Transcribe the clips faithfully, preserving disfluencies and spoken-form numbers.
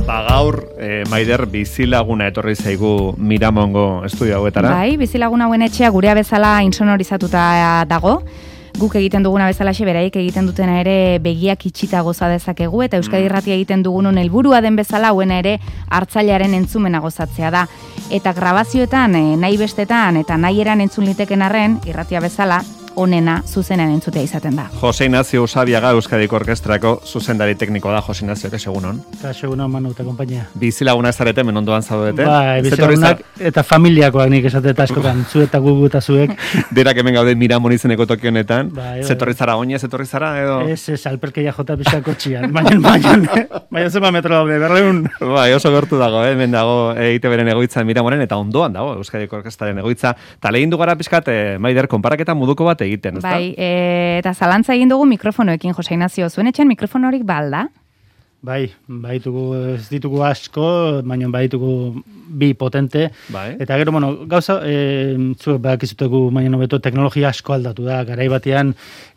Ba gaur, eh, Maider, bizilaguna etorri zaigu Miramongo estudio hauetara. Bai, bizilaguna hauen etxea gurea bezala insonorizatuta dago. Guk egiten duguna bezalaxe beraik egiten dutena ere begiak itxita goza dezakegu eta Euskadi Irratia egiten dugunon helburua den bezala hauena ere hartzailearen entzumena gozatzea da. Eta grabazioetan, eh, nahi bestetan eta nahi eran entzun liteken arren, irratia bezala, onena zuzenean entzutea izaten da. Jose Ignacio Usabiaga Euskadiko Orkestrako zuzendari teknikoa da. Jose Ignacio, kaixo egunon. Kaixo egunon, Manu eta konpainia. Bizilaguna ez zarete, menondoan zaudete. Bai, bizilagunak eta familiakoak nik esateta askotan, zu eta gugu eta zuek. Derak hemen gaude Miramon izeneko toki honetan. Bai, bai. Zetorri zara oinez, zetorri zara edo? Ez, ez, alperkeia jota pixako txian. Baina, baina, baina zema metro daude, berreun. Bai, oso gertu dago, eh? Hemen dago E I T Bren egoitza Miramonen eta ondoan dago Euskadiko Orkestraren egoitza. Ta lehin du gara pixkat, eh, Maider, konparaketa moduko bat egiten, ezta? Bai, e, eta zalantza egin dugu mikrofonoekin, Jose Ignacio, zuen etxean mikrofonorik balda? Bai, baitugu, ez ditugu asko, baina baitugu bi potente. Bai. Eta gero, bueno, gauza, e, zuek bakizutegu, baina beto teknologia asko aldatu da. Garai batean,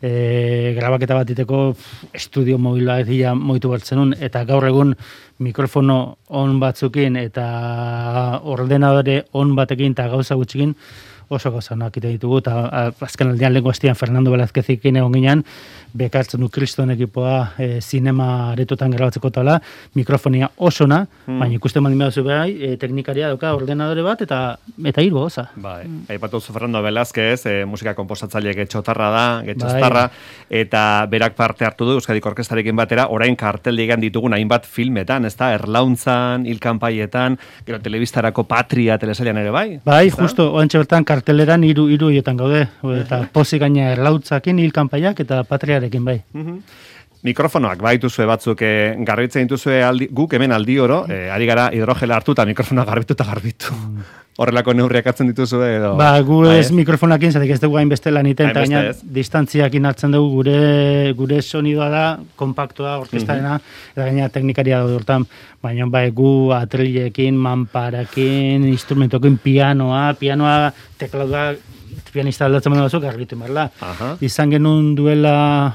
e, grabaketa bat diteko estudio mobil bat dira moitu bertzenun, eta gaur egun mikrofono on batzukin eta ordenadore on batekin eta gauza gutxikin, oso gauzanak ite ditugu, eta azken aldean lehen guztian Fernando Velázquezekin egon ginean, bekartzen du Kriston ekipoa e, zinema aretotan grabatzeko tala, mikrofonia osona, hmm. baina ikusten baldin behar zu behar, e, teknikaria dauka ordenadore bat, eta eta hiru goza. Bai, hmm. aipatu zu Fernando Velázquez, e, musika komposatzaile getxotarra da, getxostarra, bai. Eta berak parte hartu du Euskadiko Orkestrarekin batera, orain karteldigan ditugun hainbat filmetan, ez da, Erlauntzan, Ilkanpaietan, gero telebistarako Patria telesailan ere bai? Bai, justo, oantxe bertan karteleran hiru hiru hietan gaude, eta pozik gaina Erlautzakin, Ilkanpaiak eta Patriarekin bai. Uh-huh. Mikrofonoak baituzue batzuk e, garbitzen dituzue aldi, guk hemen aldi oro, e, ari gara hidrogela hartu eta mikrofonoak garbitu eta garbitu. Mm. Horrelako neurriak hartzen dituzue edo? Ba, gu ez mikrofonakin, zatek ez dugu hainbeste lan iten, eta gaina distantziakin hartzen dugu gure gure sonidoa da, kompaktua, orkestarena, mm-hmm. eta gaina teknikaria daude hortan, baina bai gu atriliekin, manparakin, instrumentokin, pianoa, pianoa, tekladoa, pianista aldatzen baina batzuk garbitu marla. Izan genuen duela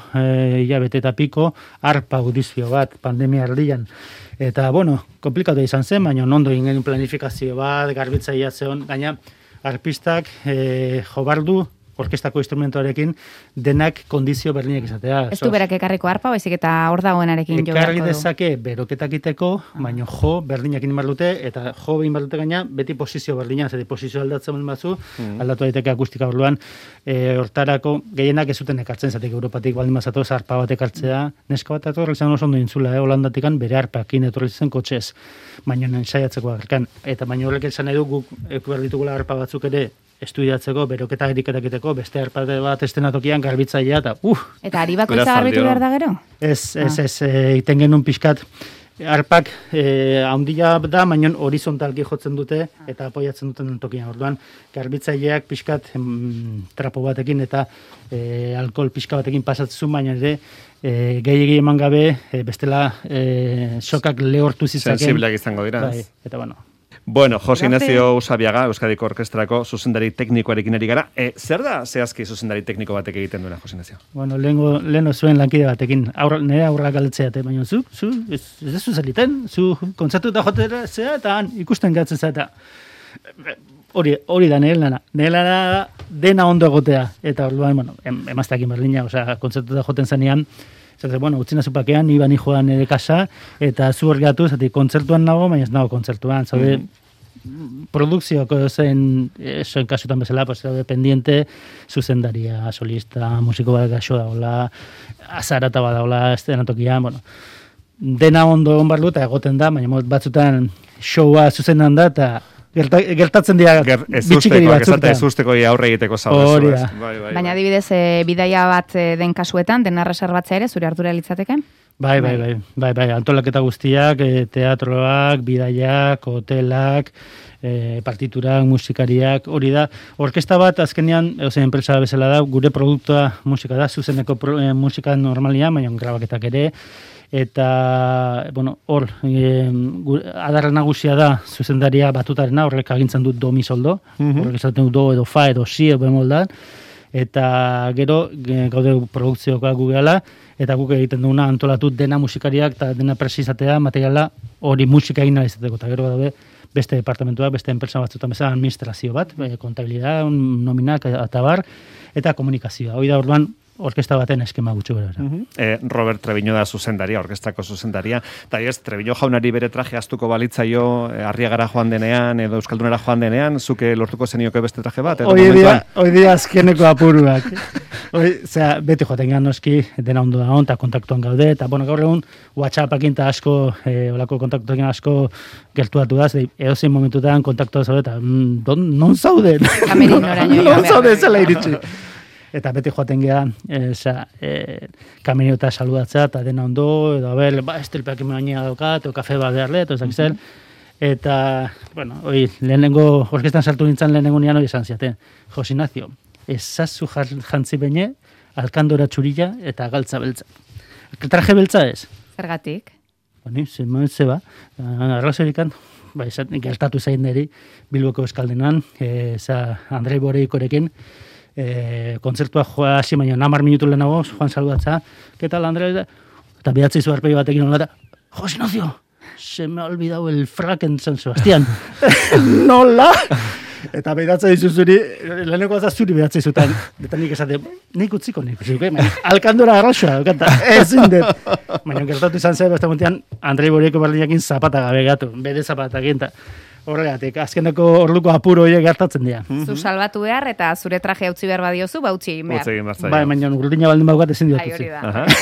e, ja bete eta piko, arpa audizio bat, pandemia erdian. Eta, bueno, komplikatu izan zen, baina ondo ingen planifikazio bat, garbitzaia zeon, gaina arpistak e, jobardu, orkestako instrumentoarekin, denak kondizio berdinak izatea. Ez du berak ekarriko arpa, baizik eta hor dagoenarekin jo beharko du. Ekarri dezake beroketak iteko, baina jo berdinak egin behar dute, eta jo behin behar dute gaina, beti posizio berdinak, zeti posizio aldatzen batzu, mm. aldatu daiteke akustika orduan, e, hortarako gehienak ez zuten ekartzen, zatek Europatik baldin bazatoz arpa bat ekartzea, neska bat etorri zen oso ondo intzula, eh, Holandatikan bere arpakin etorri zen kotxez, baina ensaiatzeko agerkan, eta baina horrek esan nahi du guk ekuber ditugula arpa batzuk ere, estudiatzeko, beroketa eriketakiteko, beste arpate bat estenatokian garbitzailea, eta uh! Eta ari bakoitza garbitu behar da gero? Ez, ez, ez, iten genuen pixkat, arpak eh, handia da, baina horizontalki jotzen dute, eta apoiatzen duten tokian. Orduan, garbitzaileak pixkat em, trapo batekin, eta eh, alkohol pixka batekin pasatzen, baina ere, e, gehiagi eman gabe, e, bestela e, sokak lehortu zitzaken. Sensibleak izango dira. Bai, eta bueno. Bueno, Jose Ignacio Usabiaga, Euskadiko Orkestrako zuzendari teknikoarekin ari gara. E, zer da zehazki zuzendari tekniko batek egiten duena, Jose Ignacio? Bueno, lehengo, leheno zuen lankide batekin. Aurra, nire aurrak galdetzeate, baina zu, zu, ez, ez zu zeliten, zu kontzertu eta jotera zea, eta han ikusten gatzen zea, eta hori, hori da nire lana. Nire lana dena ondo egotea, eta orduan, bueno, em, emazteakin berdina, osea, kontzertu eta joten zanean, Zate, bueno, utzina zupakean, iban joan ere kasa, eta zu hor gatu, zati, kontzertuan nago, baina ez nago kontzertuan, zaude, mm-hmm. produkzioko zen, esoen kasutan bezala, pues, zaude, pendiente, zuzendaria, solista, musiko bat gaxo dagoela, azarata bat dagoela, estenatokian, bueno, dena ondo egon barlu, eta egoten da, baina batzutan showa zuzenan da, eta Gerta, gertatzen dira Ger, bitxikeri batzutan. Ez usteko aurre egiteko zaudezu. Bai, bai, Baina adibidez, e, bidaia bat e, den kasuetan, dena reserbatzea ere, zure hartura litzateke? Bai, bai, bai, bai, bai, antolaketa guztiak, e, teatroak, bidaiak, hotelak, e, partiturak, musikariak, hori da. Orkesta bat, azkenean, egozen enpresa bezala da, gure produktua musika da, zuzeneko pro, e, musika normalia, baina grabaketak ere, eta, bueno, hor, e, adarra nagusia da zuzendaria batutarena, horrek agintzen dut do mi soldo, mm-hmm. horrek esaten du do edo fa edo si edo bemoldan, eta gero gaude produkziokoa gu gehala, eta guk egiten duguna antolatu dena musikariak eta dena presizatea materiala hori musika egin izateko, eta gero daude beste departamentuak, beste enpresa batzuetan bezala administrazio bat, kontabilidad, nominak, eta bar, eta komunikazioa. Hoi da orduan, orkesta baten eskema gutxu bera. Uh-huh. eh, Robert Treviño da zuzendaria, orkestako zuzendaria. Eta ez, Treviño jaunari bere traje astuko balitzaio, eh, Arriagara joan denean, edo Euskaldunera joan denean, zuke lortuko zenioke beste traje bat? Hoi dia, hoi dia azkeneko apuruak. Hoi, zera, beti joaten gehan noski, dena ondo da hon, eta kontaktuan gaude, eta bueno, gaur egun, WhatsAppakin eta asko, eh, olako kontaktuakin asko gertuatu da, edo zein momentutan kontaktua zaude, eta mm, don, non zaude? Kamerin oraino. Non zaude zela iritsi. Eta beti joaten geha, eza, e, kaminio eta saludatza, eta dena ondo, edo, abel, ba, estelpeak emainea daukat, o kafe bat beharle, eta ezak zer. Eta, bueno, oi, lehenengo, orkestan sartu nintzen lehenengo nian hori esan ziaten. Jose Ignacio, ezazu jantzi bene, alkandora txurilla eta galtza beltza. Traje beltza ez? Zergatik? Bani, zen zeba, arrazorikan, ba, gertatu zain neri, Bilboko Euskaldenan, eza, Andrei Boreikorekin, Eh, kontzertua joa hasi baino namar minutu lehenago, Juan saludatza, ¿qué tal, Andrés? Eta behatzi zuarpegi batekin hola, Jose Ignacio, se me ha olvidado el frac en San Sebastián. Nola? Eta behatza dizuzuri, leheneko azaz zuri behatza dizutan, eta nik esate, nik utziko nik utziko, eh? Alkandora arraxoa, ezin dut. Baina gertatu izan zer, beste montean, Andrei Boreiko berdinakin zapata gabe gatu, bede zapatakin, eta horregatik, azkeneko orduko apuro horiek gertatzen dira. Zu salbatu behar eta zure traje utzi behar badiozu, ba utzi egin behar. Utzi egin behar zaio. Bai, baina urdina baldin baukat ezin diot utzi.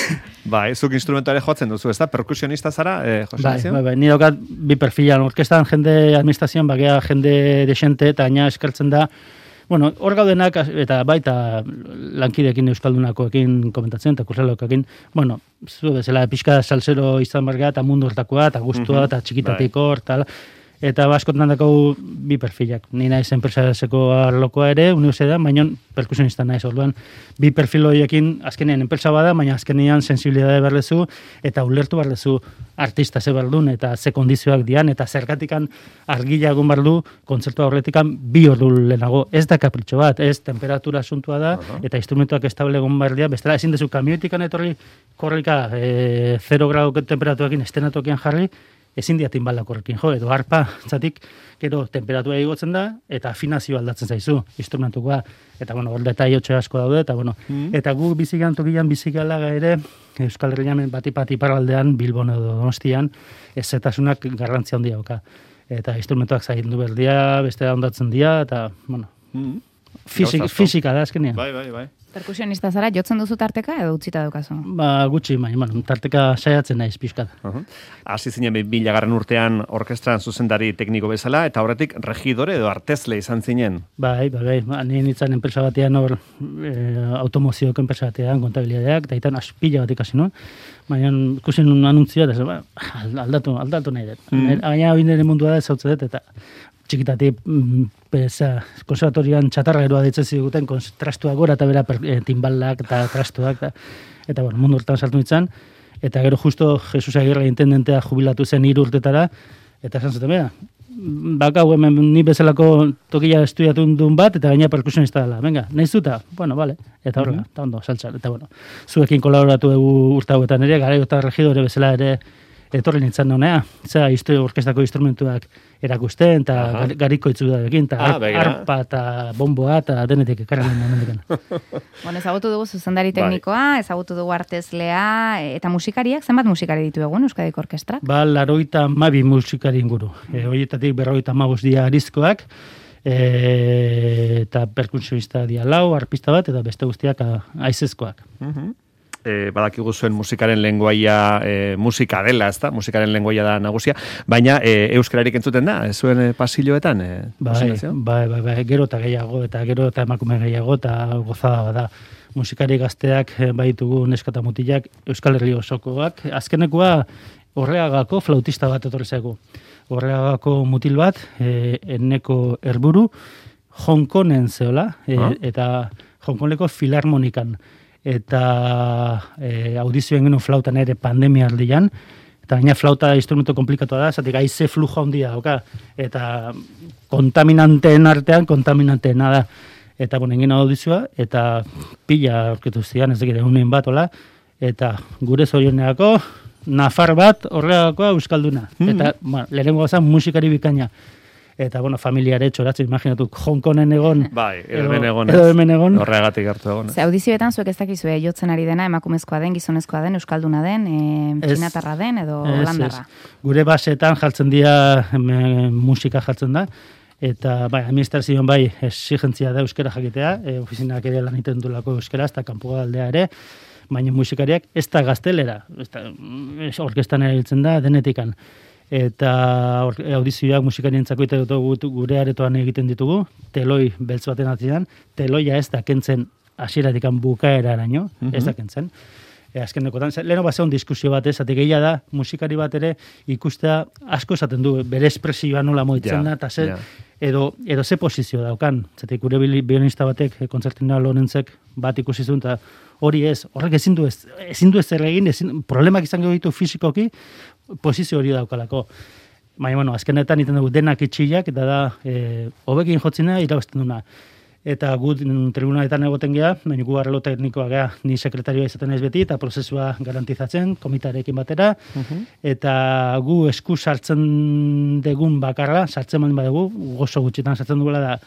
Bai, zuk instrumento ere jotzen duzu, ez da? Perkusionista zara, eh, Jose Ignacio? Bai, bai, ni daukat bi perfilan, orkestan jende administrazioan, bakea jende desente, eta aina eskertzen da, bueno, hor gaudenak, eta baita lankidekin euskaldunakoekin komentatzen, eta kurselokoekin, bueno, zu bezala, pixka salsero izan barga, eta mundu hortakoa, eta guztua, eta txikitatiko, eta eta askotan dakau bi perfilak. Ni naiz enpresaseko arlokoa ere, unibertsitatean, baina perkusionista naiz, orduan bi perfil horiekin azkenean enpresa bada, baina azkenean sensibilidade berlezu eta ulertu berlezu artista ze berdun eta ze kondizioak dian eta zergatikan argila egon berdu kontzertua horretikan bi ordu lehenago. Ez da kapritxo bat, ez temperatura asuntua da uh-huh. eta instrumentuak estable egon berdia, bestela ezin dezu kamioetikan etorri korrika e, zero grado temperatuakin estenatokian jarri, ezin diatin baldakorrekin jo, edo harpa, zatik, gero temperatura igotzen da, eta afinazio aldatzen zaizu, instrumentukoa, eta bueno, hor detaiotxe asko daude, eta bueno, mm. eta gu bizigan tokian bizikalaga ere, Euskal Herrian bati-pati paraldean, Bilbon edo Donostian, ezetasunak garrantzia handia dauka. Eta instrumentuak zaindu berdia, beste ondatzen dira, eta, bueno, mm. Fisik, fisika da azkenean. Bai, bai, bai. Perkusionista zara, jotzen duzu tarteka edo utzita daukazu? Ba, gutxi, baina, bueno, tarteka saiatzen naiz pixkat. Uh-huh. Asi zinen bilagarren urtean orkestran zuzendari tekniko bezala, eta horretik regidore edo artezle izan zinen? Bai, bai, bai. Ba, nien nintzen enpresa batean hor, e, automoziok enpresa batean, kontabilidadeak, eta itan aspila bat ikasi nuen. Baina, ikusen un anuntzioa, eta ba, aldatu, aldatu nahi dut. Mm. Baina, hori nire mundua da, zautze dut, eta txikitatik, pesa, konservatorian txatarra eroa ditzen ziduguten, trastuak gora eta bera per, e, timbalak eta trastuak, eta, eta bueno, mundu hortan sartu nintzen, eta gero justo Jesus Agirre intendentea jubilatu zen hiru urtetara, eta esan zuten, bera, baka hemen ni bezalako tokia estudiatu duen bat, eta gaina perkusionista dela, venga, nahi zuta? Bueno, vale, eta horrela, eta ondo, saltzar, eta bueno, zuekin kolaboratu dugu urte hauetan ere, gara eta regidore bezala ere, etorri nintzen honea, zera orkestako instrumentuak erakusten, eta gariko itzu da egin, eta ah, arpa eta bomboa, eta denetik ekarren momentukan. Bueno, ezagutu dugu zuzendari teknikoa, ezagutu dugu artezlea, eta musikariak, zenbat musikari ditu egun Euskadiko Orkestra? Ba, laroita mabi musikari inguru. E, Horietatik berroita mabuz dia arizkoak, e, eta perkusionista dia lau, arpista bat, eta beste guztiak aizezkoak. Uh-huh. E, badakigu zuen musikaren lenguaia e, musika dela, ez da? Musikaren lenguaia da nagusia, baina e, euskararik entzuten da, ez zuen e, pasilloetan? E, bai, bai, bai, bai, gero eta gehiago, eta gero eta emakume gehiago, eta gozada da. Musikari gazteak baitugu neskata mutilak, Euskal Herri osokoak, azkenekoa Horreagako flautista bat etorri zaigu. Horreagako mutil bat, e, enneko herburu, Hongkonen zeola, e, ah. eta Hongkoneko filarmonikan, eta e, audizioen genuen flautan ere pandemia aldian, eta gaina flauta instrumento komplikatua da, zatik aize fluja handia dauka, eta kontaminanteen artean, kontaminanteena da. Eta bueno, egin audizioa, eta pila aurkitu zian, ez dakit egunen bat, ola, eta gure zorioneako, nafar bat horregakoa euskalduna. Mm-hmm. Eta, bueno, lehenengo gauza musikari bikaina. Eta, bueno, familiare txoratzen, imaginatu, Hongkonen egon. Bai, edo hemen egon. Edo hemen egon. Horregatik hartu egon. Ze audizioetan zuek ez dakizue jotzen ari dena, emakumezkoa den, gizonezkoa den, euskalduna den, e, txinatarra den, edo holandarra. Gure basetan jartzen dira, hemen, musika jartzen da, eta bai, administrazioan bai exigentzia da euskera jakitea, e, ofizinak ere lan egiten dulako euskera, ez da kanpo aldea ere, baina musikariak ez da gaztelera, ez da, orkestan erabiltzen da, denetikan. Eta audizioak musikarientzako ite dut gure aretoan egiten ditugu, teloi beltz baten atzidan, teloia ez da kentzen hasieratik bukaeraraino, mm-hmm. ez da kentzen. E, azken dekotan, leheno bat zegoen diskusio bat ez, atik egia da, musikari bat ere ikustea asko esaten du, bere espresioa nola moitzen da, eta ze, yeah. edo, edo ze posizio daukan. Zatik gure bionista batek, kontzertina Lorentzek bat ikusi zuen, eta hori ez, horrek ezin du ez, ezin du ez zer egin, ezin, problemak izango ditu fizikoki, posizio hori daukalako. Baina, bueno, azkenetan iten dugu denak itxiak, eta da, e, hobekin jotzina, irabazten duna. Eta gu tribunaletan egoten geha, baina gu arrelo teknikoa geha, ni sekretarioa izaten ez beti, eta prozesua garantizatzen, komitarekin batera, uh-huh. eta gu esku sartzen degun bakarra, sartzen baldin badugu, gozo gutxitan sartzen dugula da,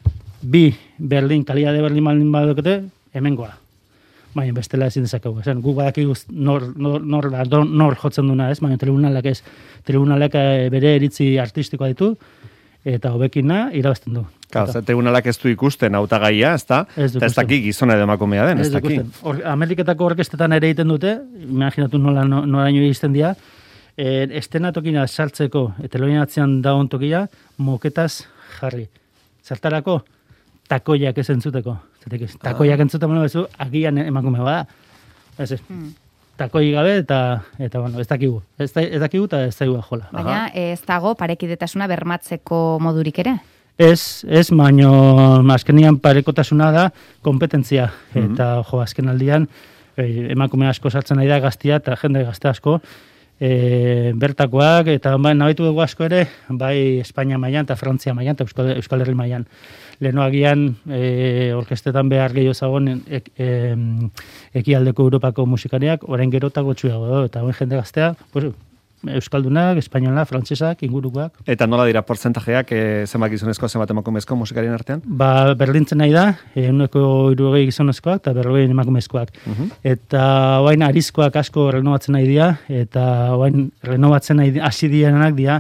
bi Berlin, kalidade Berlin baldin badukete, hemengoa. Baina bestela ezin dezakegu. Esan, gu badakigu nor, nor, nor, nor, nor jotzen duna, ez? Baina tribunalak ez. Tribunalak bere eritzi artistikoa ditu, eta hobekina irabazten du. Claro, ze tribunalak ez du ikusten hautagaia, ezta? Ez du. Eta ez daki gizona edo emakumea den, ez daki. Ameriketako orkestetan ere egiten dute, imaginatu nola noraino iristen dira, e, estenatokina sartzeko, eteloien atzean dagoen tokia, moketaz jarri. Zertarako, takoiak ez entzuteko. Takoiak entzuten beno bezu, agian emakume bada. Ez ez. Hmm. Takoi gabe eta, eta bueno, ez dakigu. Ez, ez dakigu eta ez dakigu jola. Baina ez dago parekidetasuna bermatzeko modurik ere? Ez, ez, baino azkenian parekotasuna da kompetentzia. Mm-hmm. Eta jo, azken aldian, eh, emakume asko sartzen nahi da gaztia eta jende gazte asko, e, bertakoak, eta bai, nabitu dugu asko ere, bai Espainia mailan eta Frantzia mailan eta Euskal, Euskal Herri mailan. Lehenoagian e, orkestetan behar gehiago zagoen ek, e, ekialdeko Europako musikariak, orain gerotako txuago, eta hauen jende gaztea, pues, euskaldunak, espainola, frantsesak, ingurukoak. Eta nola dira portzentajeak, e, zenbat gizonezko, zenbat emakumezko musikarien artean? Ba, berdintzen nahi da, ehuneko hirurogei gizonezkoak eta berrogei emakumezkoak. Uh-huh. Eta orain arizkoak asko renovatzen nahi dira, eta orain renovatzen nahi hasi direnak dira,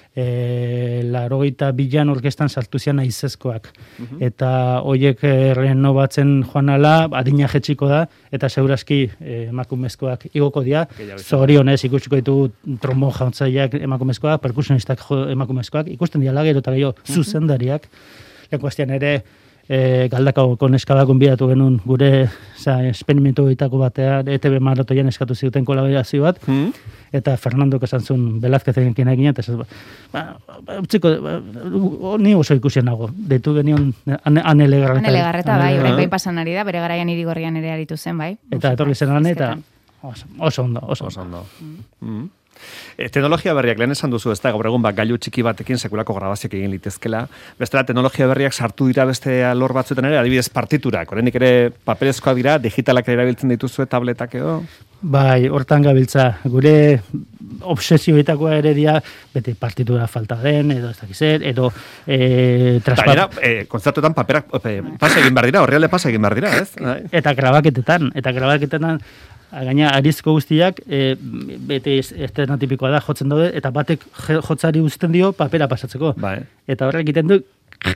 E, larogeita bilan orkestan sartu zian aizezkoak. Uh-huh. Eta hoiek renovatzen joan ala, adina jetxiko da, eta segurazki e, emakumezkoak igoko dira. Zorionez ikusiko ditugu trombon jantzaileak emakumezkoak, perkusionistak emakumezkoak, ikusten dira lagero eta gehiago uh-huh. zuzendariak. Lekuaztian ere, e, galdakako neskada gonbidatu genuen gure za, esperimentu egitako batean, E T B maratoian eskatu zuten kolaborazio bat, uh-huh. eta Fernandok esan zuen Belazkezen egin egin, eta esan, ba, ba, txiko, ba, ni oso ikusien nago, deitu genion Ane Legarreta. Ane Legarreta, bai, orain bai pasan ari da, bere garaian Irigorrian ere aritu zen, bai. Eta etorri zen ane, eta oso, oso ondo, oso, oso ondo. Mm. Mm. E, teknologia berriak, lehen esan duzu, ez da, gaur egun, ba, gailu txiki batekin sekulako grabazioak egin litezkela. Bestela, teknologia berriak sartu dira beste alor batzuetan ere, adibidez partiturak. Oraindik ere paperezkoa dira, digitalak ere erabiltzen dituzue tabletak edo? Bai, hortan gabiltza. Gure obsesioetakoa ere dira, beti partitura falta den, edo ez dakizer, edo e, transpat... E, kontzertuetan paperak e, pasa egin behar dira, horrealde pasa egin behar dira, ez? Eta grabaketetan, eta grabaketetan, gaina arizko guztiak, e, bete esternatipikoa da, jotzen daude, eta batek jotzari uzten dio papera pasatzeko. Bai. Eta horrek egiten du,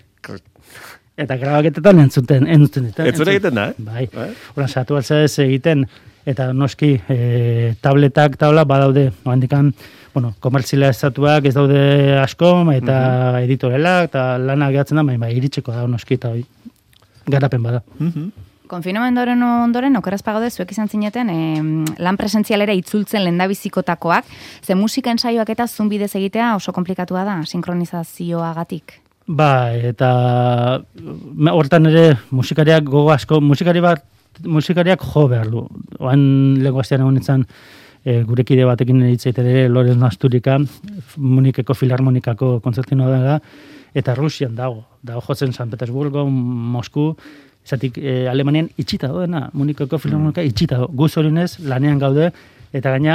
eta grabaketetan entzuten, entzuten. Entzuten egiten da, eh? Bai. Bai. Horan, satu altza ez egiten, eta noski e, tabletak taula badaude, noandikan, bueno, komertzializatuak ez daude asko, eta uh-huh. editorelak, eta lana gehatzen da, baina iritseko da, noski, eta garapen bada. Uh-huh. Konfinamendoren ondoren, okeraz pagode, zuek izan zineten, eh, lan presentzialera itzultzen lendabizikotakoak, ze musika ensaioak eta zunbidez egitea oso komplikatua da, sinkronizazioagatik. Ba, eta hortan ere musikariak gogo asko, musikari bat, musikariak jo behar du. Oan lenguaztean egon nintzen, e, gurekide batekin hitzaiten ere, Lorenz Nasturika, Munikeko Filarmonikako kontzertino da, eta Rusian dago. Dago jotzen San Petersburgo, Mosku, Zatik, eh, Alemanian itxita doena, Munikoko Filarmonika itxita do. Guz horinez, lanean gaude, eta gaina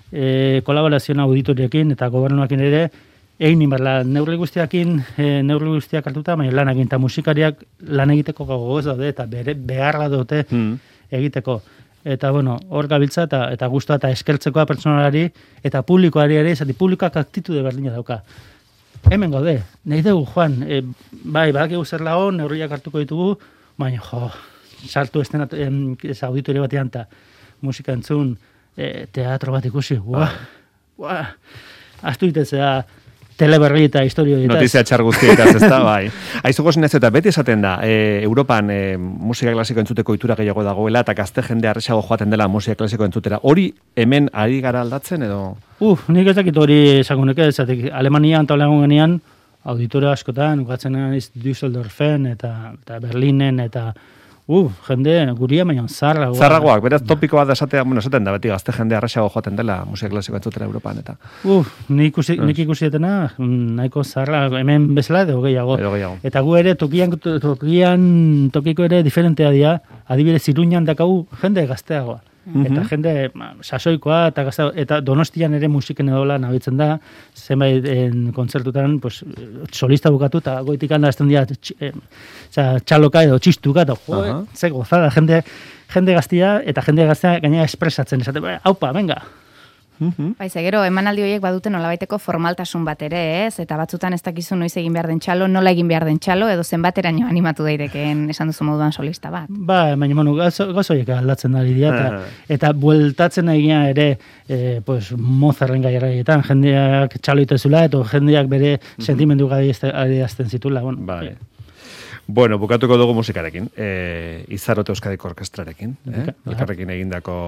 e, kolaborazioa auditoriekin eta gobernuakin ere, egin inbarla, neurri guztiakin, e, neurri guztiak hartuta, baina lan egin, eta musikariak lan egiteko gogoz daude, eta bere, beharra dute mm. egiteko. Eta, bueno, hor gabiltza, eta, eta guztua, eta eskertzekoa pertsonalari, eta publikoari ere, zati publikoak aktitude berdina dauka. Hemen gaude, nahi dugu, Juan, e, bai, badakigu zer lagon, neurriak hartuko ditugu, baina, jo, sartu estena, em, ez auditorio batean, eta musika entzun, e, teatro bat ikusi, guau, guau, astu itezea, teleberri eta historio eta notizia txar guztietaz, ez da, bai. Aizu gozin ez eta beti esaten da, e, Europan e, musika klasiko entzuteko itura gehiago dagoela, eta gazte jende arrexago joaten dela musika klasiko entzutera. Hori hemen ari gara aldatzen, edo? Uf, nik ez dakit hori esaguneke, esatik, Alemania antolagun genean, auditore askotan, gatzen naiz Düsseldorfen, eta, eta Berlinen, eta Uh, jende, guria, baina zarra. Zarragoak, beraz topikoa da esatea, bueno, esaten da, beti gazte jende arrexago joaten dela musika klasiko entzutera Europan, eta. Uh, nik ikusi, nik ikusi etena, nahiko zarra, hemen bezala edo gehiago. Edo gehiago. Eta gu ere, tokian, tokian, tokiko ere diferentea dira, adibidez Iruñan dakagu jende gazteagoa. Mm-hmm. Eta jende sasoikoa, eta, gazte, eta Donostian ere musiken edola nabitzen da, zenbait en, kontzertutan, pues, solista bukatu, eta goitik handa azten dira eh, txaloka edo txistuka, eta jo, uh-huh. ze gozada, jende, jende gaztia, eta jende gaztea gainera espresatzen, esate, haupa, venga. Mm-hmm. Baize, gero, emanaldi horiek baduten nolabaiteko formaltasun bat ere, ez? Eta batzutan ez dakizu noiz egin behar den txalo, nola egin behar den txalo, edo zenbateraino animatu daitekeen esan duzu moduan solista bat. Ba, baina, bueno, gazoiek aldatzen ari dira, eta, eta bueltatzen egia ere, e, pues, Mozarten gairaietan, jendeak txalo itezula, eta jendeak bere mm-hmm. sentimendu adierazten zitula, bueno. Bai. Bueno, bukatuko dugu musikarekin, e, Izarote Euskadiko Orkestrarekin, eh? Elkarrekin egindako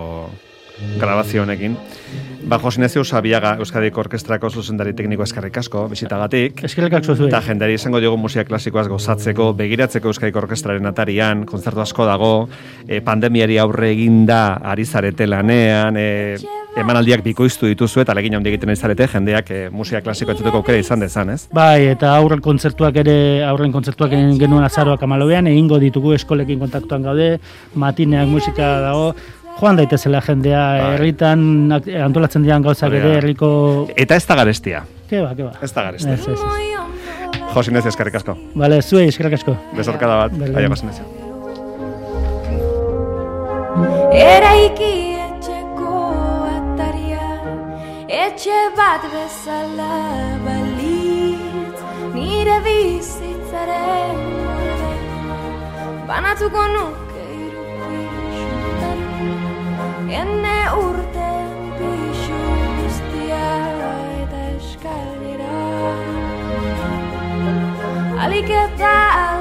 grabazio honekin. Ba, Josinezio Sabiaga Euskadiko Orkestrako zuzendari tekniko eskerrik asko, bisitagatik. Eskerrik asko zuen. Eta jendari izango diogu musika klasikoaz gozatzeko, begiratzeko Euskadiko Orkestraren atarian, kontzertu asko dago, e, pandemiari aurre eginda ari zarete lanean, e, emanaldiak bikoiztu dituzu eta alegin handi egiten izarete, jendeak e, musika klasiko entzuteko aukera izan dezan, ez? Bai, eta aurren kontzertuak ere, aurren kontzertuak genuen azaroak amalobean, egingo ditugu eskolekin kontaktuan gaude, matineak musika dago, joan daitezela jendea, herritan antolatzen dian gauzak ere, herriko... Eta ez da garestia. Keba, keba. Ez da garestia. Ez, ez, ez. Josinez, eskerrik asko. Bale, zuei, eskerrik asko. Bezorkada bat, aia Josinez. Eraiki etxeko ataria, etxe bat bezala balitz, nire bizitzaren molde, banatuko nuke ene urten pixu guztia eta eskalera alik eta